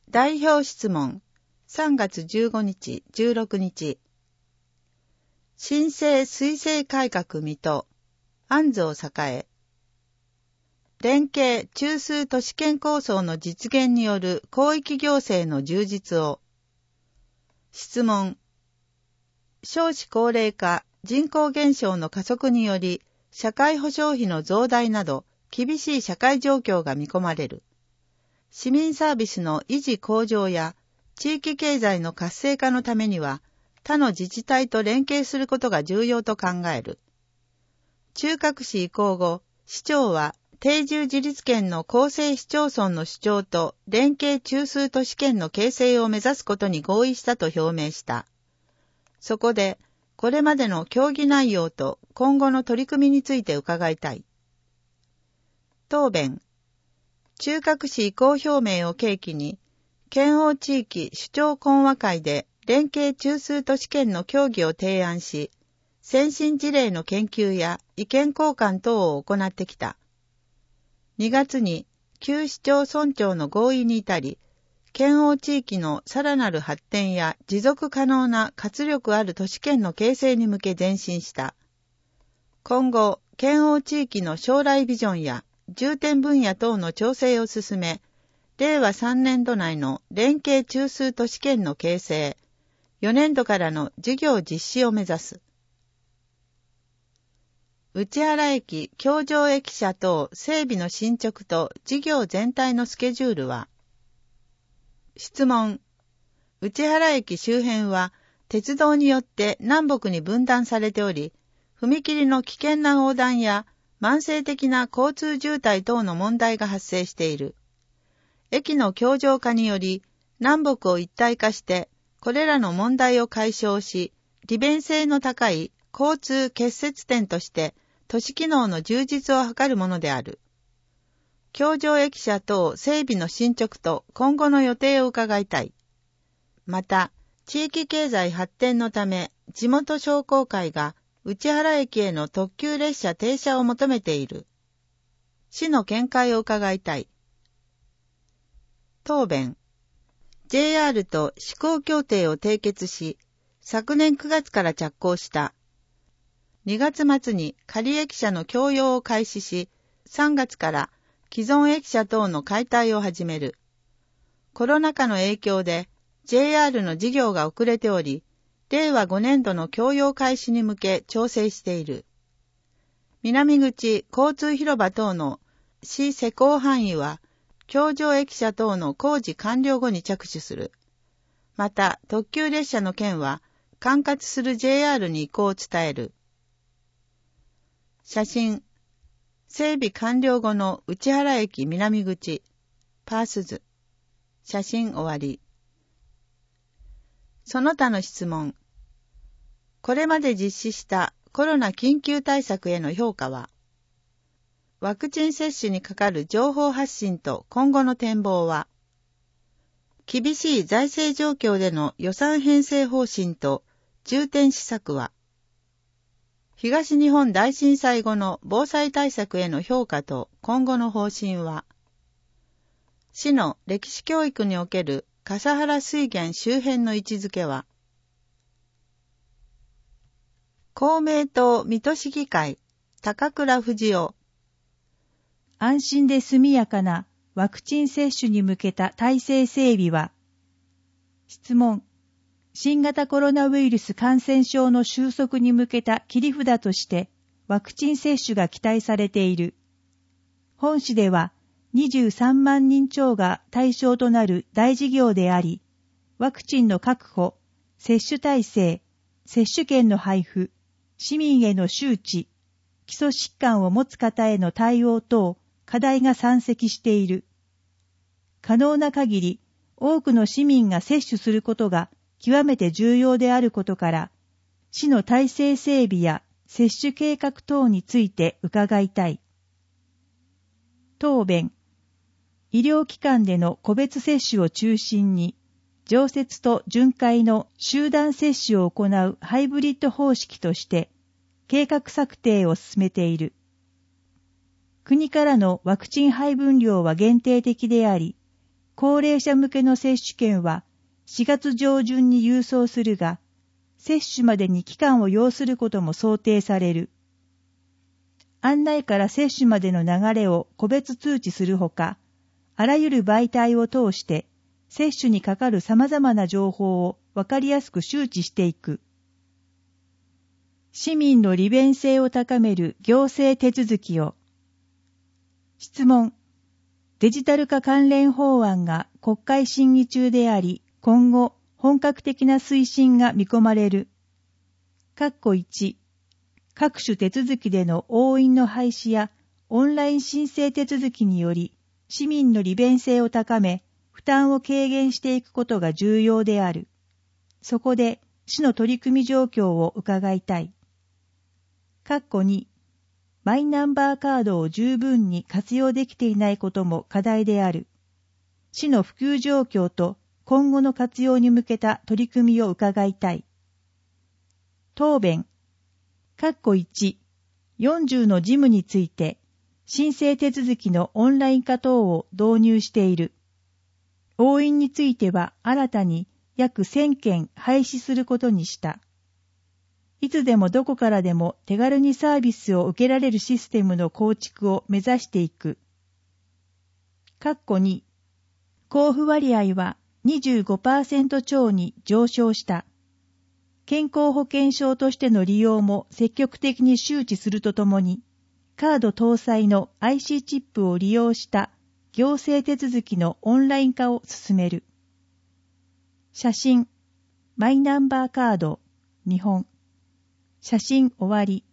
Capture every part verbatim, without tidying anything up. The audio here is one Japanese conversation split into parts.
代表質問さんがつじゅうごにち、じゅうろくにち。新生水政改革水戸、安蔵栄。連携中枢都市圏構想の実現による広域行政の充実を。質問。少子高齢化、人口減少の加速により、社会保障費の増大など、厳しい社会状況が見込まれる。市民サービスの維持向上や、地域経済の活性化のためには、他の自治体と連携することが重要と考える。中核市移行後、市長は定住自立権の構成市町村の主張と連携中枢都市圏の形成を目指すことに合意したと表明した。そこで、これまでの協議内容と今後の取り組みについて伺いたい。答弁。中核市移行表明を契機に、県央地域首長懇話会で連携中枢都市圏の協議を提案し、先進事例の研究や意見交換等を行ってきた。にがつに旧市町村長の合意に至り、県央地域のさらなる発展や持続可能な活力ある都市圏の形成に向け前進した。今後、県央地域の将来ビジョンや重点分野等の調整を進め、れいわさんねんど内の連携中枢都市圏の形成、よねんどからの事業実施を目指す。内原駅橋上駅舎等整備の進捗と事業全体のスケジュールは。質問。内原駅周辺は鉄道によって南北に分断されており、踏切の危険な横断や慢性的な交通渋滞等の問題が発生している。駅の橋上化により、南北を一体化して、これらの問題を解消し、利便性の高い交通結節点として、都市機能の充実を図るものである。橋上駅舎等整備の進捗と今後の予定を伺いたい。また、地域経済発展のため、地元商工会が内原駅への特急列車停車を求めている。市の見解を伺いたい。答弁。ジェイアール と施行協定を締結し、昨年くがつから着工した。にがつまつに仮駅舎の供用を開始し、さんがつから既存駅舎等の解体を始める。コロナ禍の影響で ジェイアール の事業が遅れており、れいわごねんどの供用開始に向け調整している。南口交通広場等の市施工範囲は、橋上駅舎等の工事完了後に着手する。また、特急列車の件は、管轄する ジェイアール に移行を伝える。写真。整備完了後の内原駅南口、パース図。写真終わり。その他の質問。これまで実施したコロナ緊急対策への評価は、ワクチン接種にかかる情報発信と今後の展望は、厳しい財政状況での予算編成方針と重点施策は、東日本大震災後の防災対策への評価と今後の方針は、市の歴史教育における笠原水源周辺の位置づけは、公明党水戸市議会、高倉富士夫。 安心で速やかなワクチン接種に向けた体制整備は、質問。新型コロナウイルス感染症の収束に向けた切り札としてワクチン接種が期待されている。本市ではにじゅうさんまんにん超が対象となる大事業であり、ワクチンの確保、接種体制、接種券の配布、市民への周知、基礎疾患を持つ方への対応等、課題が山積している。可能な限り多くの市民が接種することが極めて重要であることから、市の体制整備や接種計画等について伺いたい。答弁。医療機関での個別接種を中心に、常設と巡回の集団接種を行うハイブリッド方式として、計画策定を進めている。国からのワクチン配分量は限定的であり、 高齢者向けの接種券はしがつ上旬に郵送するが、接種までに期間を要することも想定される。案内から接種までの流れを個別通知するほか、あらゆる媒体を通して接種にかかる様々な情報をわかりやすく周知していく。市民の利便性を高める行政手続きを。質問。デジタル化関連法案が国会審議中であり、今後本格的な推進が見込まれる。括弧いち、各種手続きでの押印の廃止やオンライン申請手続きにより市民の利便性を高め、負担を軽減していくことが重要である。そこで市の取り組み状況を伺いたい。括弧に、マイナンバーカードを十分に活用できていないことも課題である。市の普及状況と今後の活用に向けた取り組みを伺いたい。答弁。括弧いち、よんじゅうの事務について、申請手続きのオンライン化等を導入している。押印については新たに約せんけん廃止することにした。いつでもどこからでも手軽にサービスを受けられるシステムの構築を目指していく。括弧に、交付割合は にじゅうごパーセント 超に上昇した。健康保険証としての利用も積極的に周知するとともに、カード搭載の アイシー チップを利用した行政手続きのオンライン化を進める。写真、マイナンバーカード、日本。写真終わり。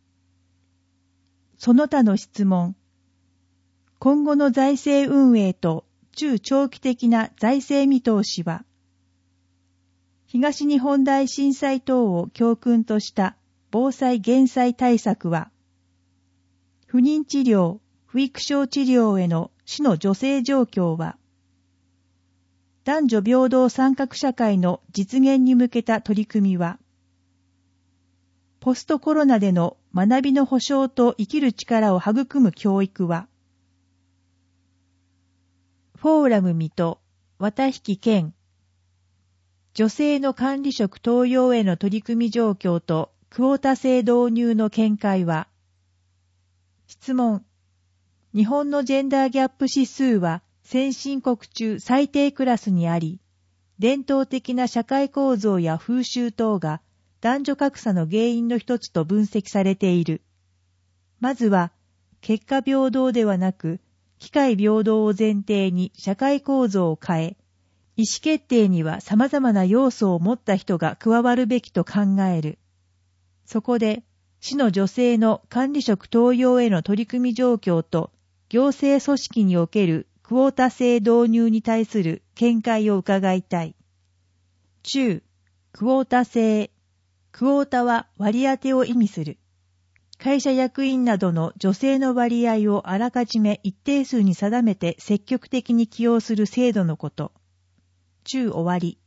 その他の質問。今後の財政運営と中長期的な財政見通しは、東日本大震災等を教訓とした防災減災対策は、不妊治療、不育症治療への市の助成状況は、男女平等参画社会の実現に向けた取り組みは、ポストコロナでの学びの保障と生きる力を育む教育は、フォーラム水戸、綿引健、女性の管理職登用への取り組み状況とクオータ制導入の見解は、質問。日本のジェンダーギャップ指数は先進国中最低クラスにあり、伝統的な社会構造や風習等が男女格差の原因の一つと分析されている。まずは、結果平等ではなく、機会平等を前提に社会構造を変え、意思決定には様々な要素を持った人が加わるべきと考える。そこで、市の女性の管理職登用への取り組み状況と、行政組織におけるクォータ制導入に対する見解を伺いたい。中、クォータ制。クォータは割り当てを意味する。会社役員などの女性の割合をあらかじめ一定数に定めて積極的に起用する制度のこと。中終わり。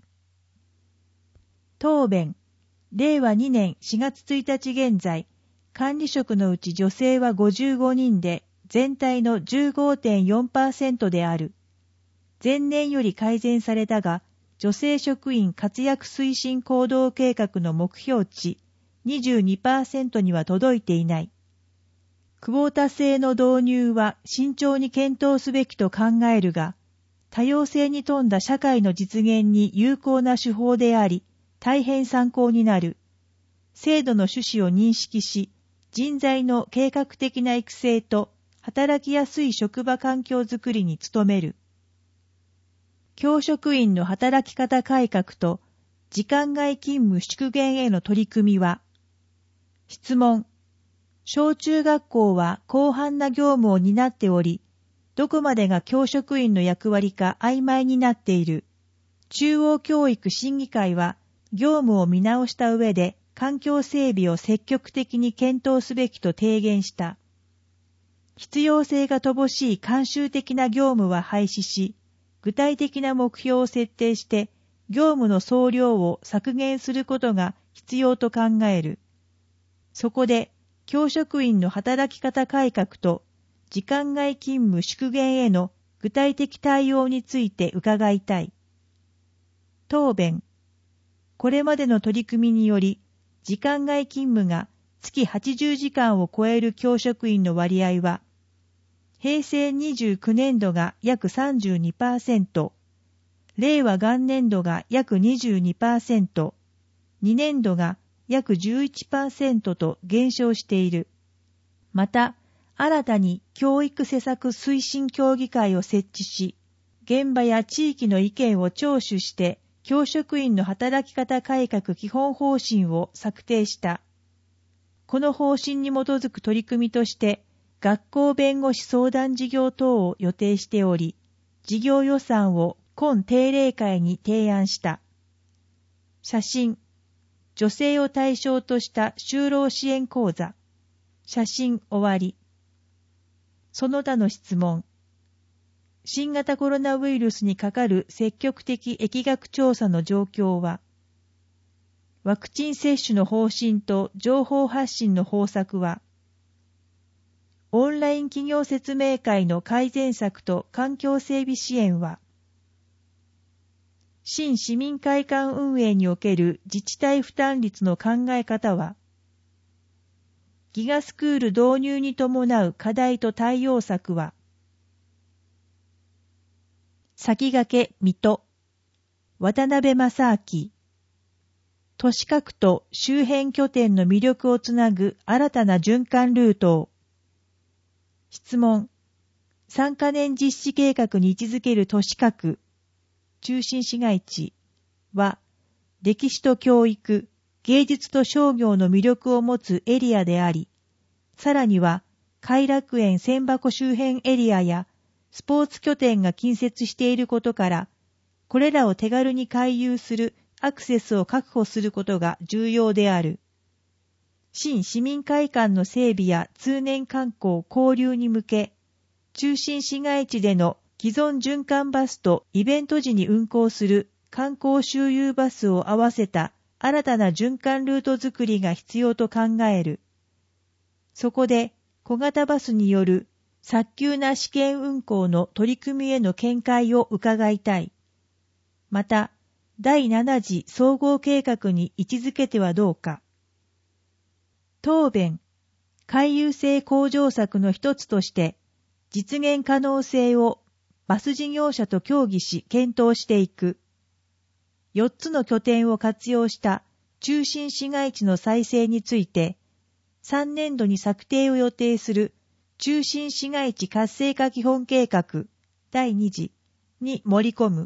答弁。れいわにねんしがつついたち現在、管理職のうち女性はごじゅうごにんで全体の じゅうごてんよんパーセント である。前年より改善されたが、女性職員活躍推進行動計画の目標値 にじゅうにパーセント には届いていない。クォータ制の導入は慎重に検討すべきと考えるが、多様性に富んだ社会の実現に有効な手法であり、大変参考になる。制度の趣旨を認識し、人材の計画的な育成と働きやすい職場環境づくりに努める。教職員の働き方改革と時間外勤務縮減への取り組みは、質問。小中学校は広範な業務を担っており、どこまでが教職員の役割か曖昧になっている。中央教育審議会は、業務を見直した上で環境整備を積極的に検討すべきと提言した。必要性が乏しい慣習的な業務は廃止し、具体的な目標を設定して業務の総量を削減することが必要と考える。そこで、教職員の働き方改革と時間外勤務縮減への具体的対応について伺いたい。答弁。これまでの取り組みにより、時間外勤務が月はちじゅうじかんを超える教職員の割合は、へいせいにじゅうきゅうねんどが約 さんじゅうにパーセント、令和元年度が約 にじゅうにパーセント、にねんどが約 じゅういちパーセント と減少している。また、新たに教育施策推進協議会を設置し、現場や地域の意見を聴取して、教職員の働き方改革基本方針を策定した。この方針に基づく取り組みとして、学校弁護士相談事業等を予定しており、事業予算を今定例会に提案した。写真。女性を対象とした就労支援講座。写真終わり。その他の質問。新型コロナウイルスにかかる積極的疫学調査の状況は、ワクチン接種の方針と情報発信の方策は、オンライン企業説明会の改善策と環境整備支援は、新市民会館運営における自治体負担率の考え方は、ギガスクール導入に伴う課題と対応策は、先駆け水戸、渡辺正明、都市核と周辺拠点の魅力をつなぐ新たな循環ルートを、質問、さんかねん実施計画に位置づける都市核、中心市街地は、歴史と教育、芸術と商業の魅力を持つエリアであり、さらには、偕楽園千箱周辺エリアやスポーツ拠点が近接していることから、これらを手軽に回遊するアクセスを確保することが重要である。新市民会館の整備や通年観光交流に向け、中心市街地での既存循環バスとイベント時に運行する観光周遊バスを合わせた新たな循環ルート作りが必要と考える。そこで小型バスによる早急な試験運行の取り組みへの見解を伺いたい。また、だいなな次総合計画に位置づけてはどうか。答弁、回遊性向上策の一つとして、実現可能性をバス事業者と協議し検討していく。よっつの拠点を活用した中心市街地の再生について、さんねんどに策定を予定する中心市街地活性化基本計画だいに次に盛り込む。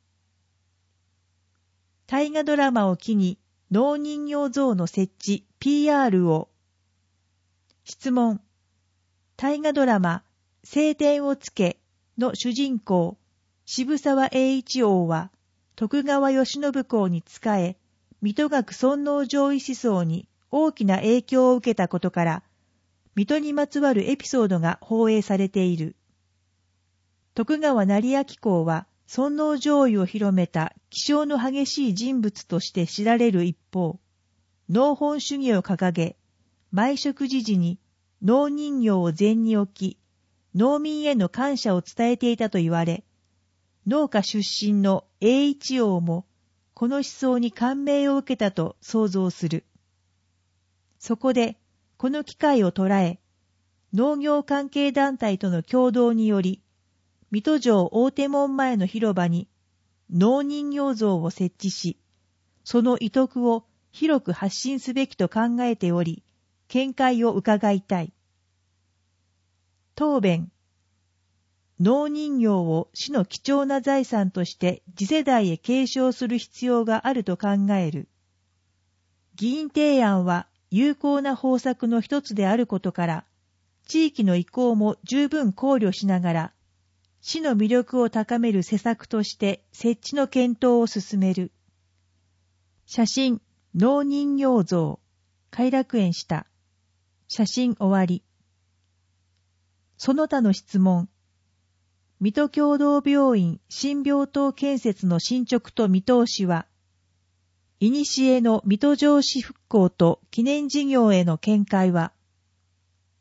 大河ドラマを機に農人形像の設置 ピーアール を。質問。大河ドラマ青天を衝けの主人公渋沢栄一王は徳川慶喜公に仕え、水戸学尊皇攘夷思想に大きな影響を受けたことから、水戸にまつわるエピソードが放映されている。徳川斉昭公は尊皇攘夷を広めた気性の激しい人物として知られる一方、農本主義を掲げ、毎食時時に農人形を前に置き、農民への感謝を伝えていたと言われ、農家出身の栄一王もこの思想に感銘を受けたと想像する。そこで、この機会を捉え、農業関係団体との共同により、水戸城大手門前の広場に農人形像を設置し、その意徳を広く発信すべきと考えており、見解を伺いたい。答弁。農人形を市の貴重な財産として次世代へ継承する必要があると考える。議員提案は有効な方策の一つであることから、地域の意向も十分考慮しながら、市の魅力を高める施策として設置の検討を進める。写真、農人形像、偕楽園した。写真終わり。その他の質問。水戸共同病院新病棟建設の進捗と見通しは、いにしえの水戸城市復興と記念事業への見解は、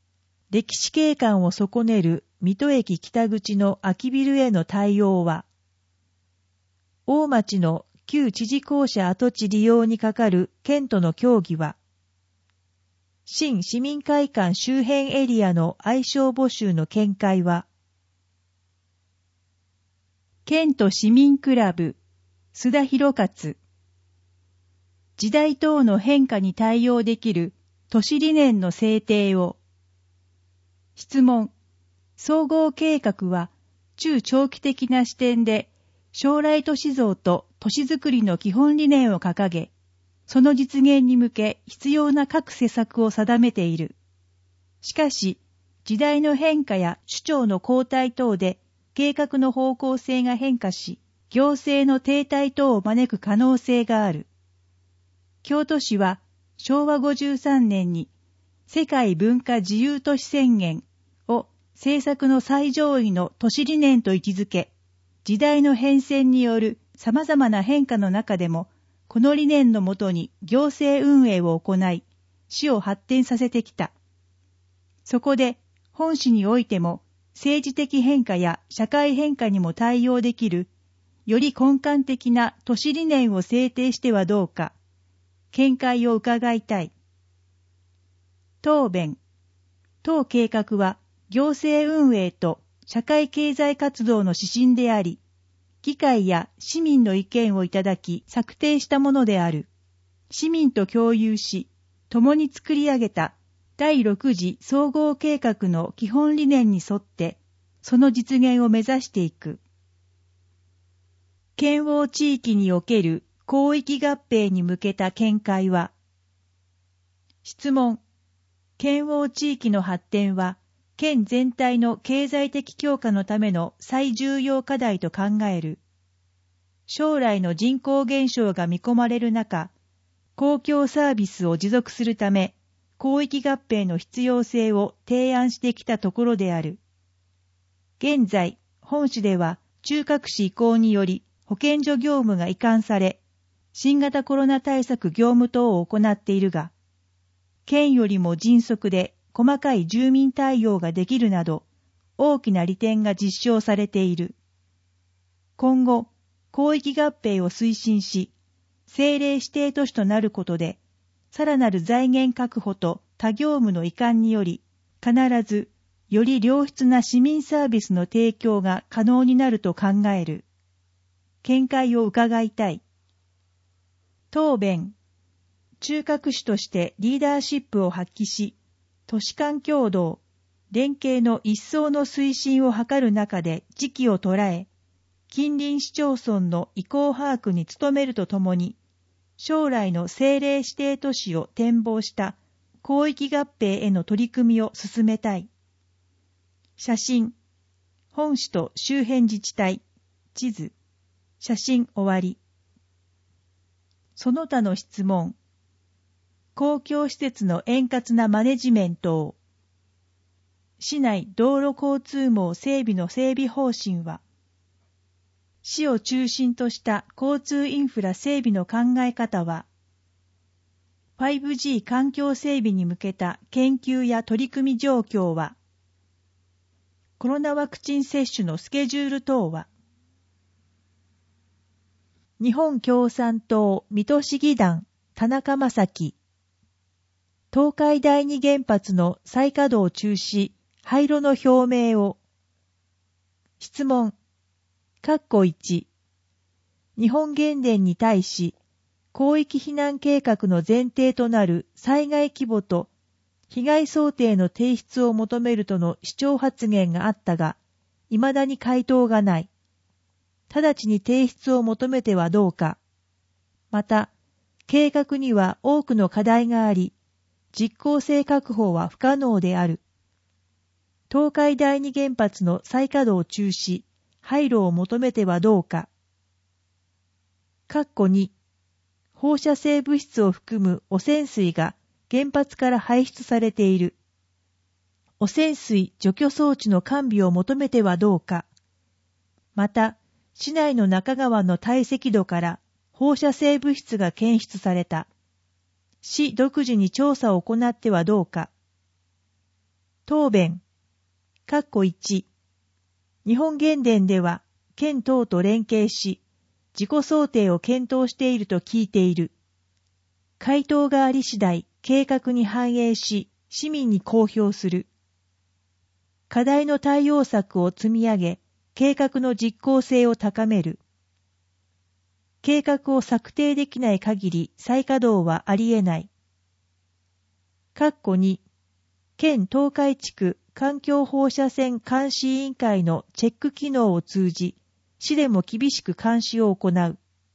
歴史景観を損ねる水戸駅北口の空きビルへの対応は、大町の旧知事公舎跡地利用にかかる県との協議は、新市民会館周辺エリアの愛称募集の見解は、県と市民クラブ、須田博勝、時代等の変化に対応できる都市理念の制定を、質問、総合計画は中長期的な視点で将来都市像と都市づくりの基本理念を掲げ、その実現に向け必要な各施策を定めている。しかし、時代の変化や首長の交代等で計画の方向性が変化し、行政の停滞等を招く可能性がある。京都市はしょうわごじゅうさんねんに世界文化自由都市宣言を政策の最上位の都市理念と位置づけ、時代の変遷による様々な変化の中でも、この理念のもとに行政運営を行い、市を発展させてきた。そこで、本市においても、政治的変化や社会変化にも対応できる、より根幹的な都市理念を制定してはどうか、見解を伺いたい。答弁。当計画は、行政運営と社会経済活動の指針であり、議会や市民の意見をいただき策定したものである。市民と共有し、共に作り上げた第六次総合計画の基本理念に沿って、その実現を目指していく。県央地域における広域合併に向けた見解は、質問。県央地域の発展は、県全体の経済的強化のための最重要課題と考える。将来の人口減少が見込まれる中、公共サービスを持続するため、広域合併の必要性を提案してきたところである。現在、本市では中核市移行により保健所業務が移管され、新型コロナ対策業務等を行っているが、県よりも迅速で細かい住民対応ができるなど、大きな利点が実証されている。今後、広域合併を推進し、政令指定都市となることで、さらなる財源確保と他業務の移管により、必ずより良質な市民サービスの提供が可能になると考える。見解を伺いたい。答弁。中核市としてリーダーシップを発揮し、都市間協働、連携の一層の推進を図る中で時期を捉え、近隣市町村の意向把握に努めるとともに、将来の政令指定都市を展望した広域合併への取り組みを進めたい。写真、本市と周辺自治体、地図、写真終わり。その他の質問。公共施設の円滑なマネジメントを、市内道路交通網整備の整備方針は、市を中心とした交通インフラ整備の考え方は、ファイブジー 環境整備に向けた研究や取り組み状況は、コロナワクチン接種のスケジュール等は、日本共産党水戸市議団田中正樹、東海第二原発の再稼働中止、廃炉の表明を。質問。括弧いち。日本原電に対し、広域避難計画の前提となる災害規模と被害想定の提出を求めるとの主張発言があったが、未だに回答がない。直ちに提出を求めてはどうか。また、計画には多くの課題があり、実効性確保は不可能である。東海第二原発の再稼働中止、廃炉を求めてはどうか。括弧に、放射性物質を含む汚染水が原発から排出されている。汚染水除去装置の完備を求めてはどうか。また、市内の中川の堆積土から放射性物質が検出された。市独自に調査を行ってはどうか。 答弁。括弧いち。日本原電では、県等と連携し、自己想定を検討していると聞いている。回答があり次第、計画に反映し、市民に公表する。課題の対応策を積み上げ、計画の実効性を高める。計画を策定できない限り再稼働はあり得ない。括弧に、県東海地区環境放射線監視委員会のチェック機能を通じ、市でも厳しく監視を行う。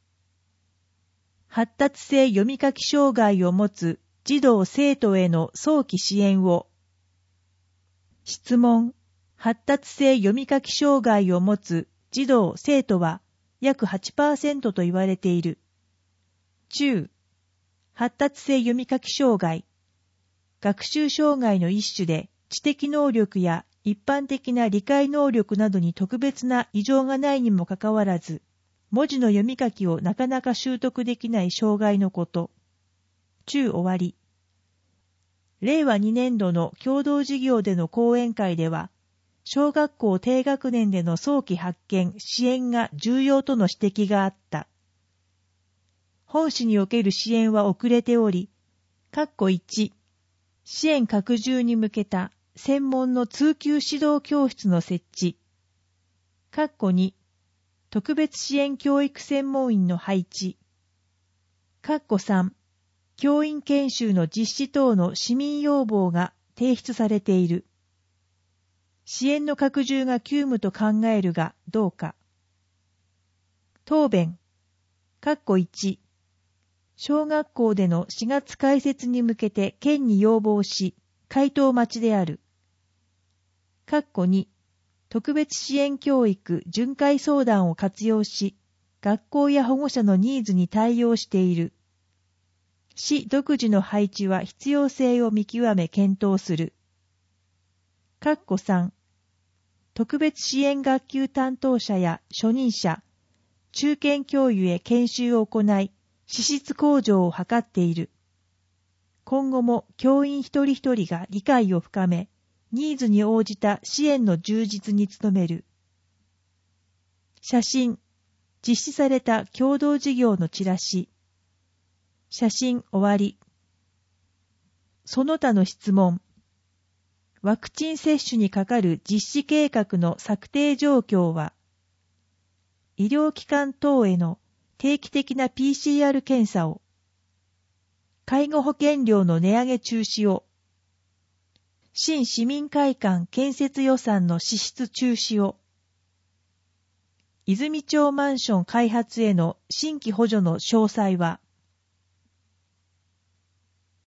発達性読み書き障害を持つ児童生徒への早期支援を。質問。発達性読み書き障害を持つ児童生徒は約 はちパーセント と言われている。中。発達性読み書き障害。学習障害の一種で知的能力や一般的な理解能力などに特別な異常がないにもかかわらず、文字の読み書きをなかなか習得できない障害のこと。中終わり。れいわにねんどの共同事業での講演会では、小学校低学年での早期発見・支援が重要との指摘があった。本市における支援は遅れており、括弧いち、支援拡充に向けた専門の通級指導教室の設置。括弧に、特別支援教育専門員の配置。括弧さん、教員研修の実施等の市民要望が提出されている。支援の拡充が急務と考えるがどうか。答弁。括弧いち、小学校でのしがつ開設に向けて県に要望し、回答待ちである。括弧に、特別支援教育巡回相談を活用し、学校や保護者のニーズに対応している。市独自の配置は必要性を見極め検討する。括弧さん、特別支援学級担当者や初任者、中堅教諭へ研修を行い、資質向上を図っている。今後も教員一人一人が理解を深め、ニーズに応じた支援の充実に努める。写真、実施された共同事業のチラシ。写真終わり。その他の質問。ワクチン接種にかかる実施計画の策定状況は、医療機関等への定期的な ピーシーアール 検査を、介護保険料の値上げ中止を、新市民会館建設予算の支出中止を、泉町マンション開発への新規補助の詳細は、